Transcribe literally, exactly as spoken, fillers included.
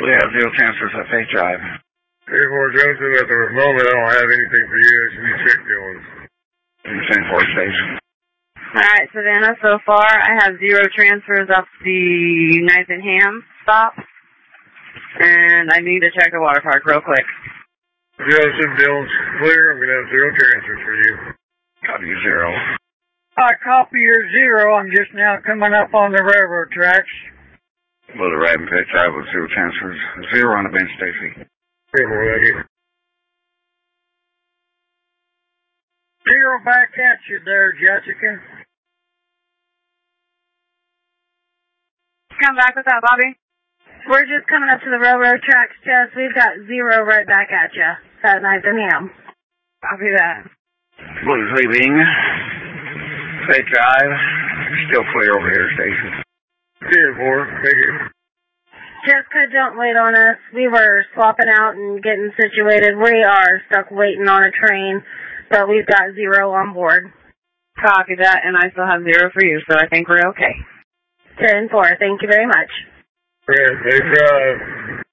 We have zero transfers at Faith Drive. Hey, Fort Joseph, at the moment I don't have anything for you. It's me check Dillon. Same Fort Station. Alright, Savannah, so far I have zero transfers off the Knife and Ham stop. And I need to check the water park real quick. Joseph, Dillon's clear. I'm going to have zero transfers for you. Copy zero. I copy your zero. I'm just now coming up on the railroad tracks. Well, the Rad and Faith Drive with zero transfers. Zero on the bench, Stacy. Hey, more like it. Zero back at you there, Jessica. Come back with that, Bobby. We're just coming up to the railroad tracks, Jess. We've got zero right back at you. That Knife and Ham. Copy that. Blue Sleeping. Faith Drive. Still clear over here, Stacy. Here, more. Take it. Jessica, don't wait on us. We were swapping out and getting situated. We are stuck waiting on a train, but we've got zero on board. Copy that, and I still have zero for you, so I think we're okay. ten four. Thank you very much. Yeah, Faith Drive.